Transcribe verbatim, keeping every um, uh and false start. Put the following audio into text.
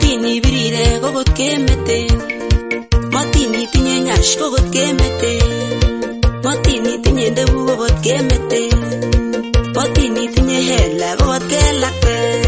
Matini birire kokot kemete, matini tinye nyash kokot kemete, matini tinye ndebu kokot kemete, matini tinye hela kokot kelakte.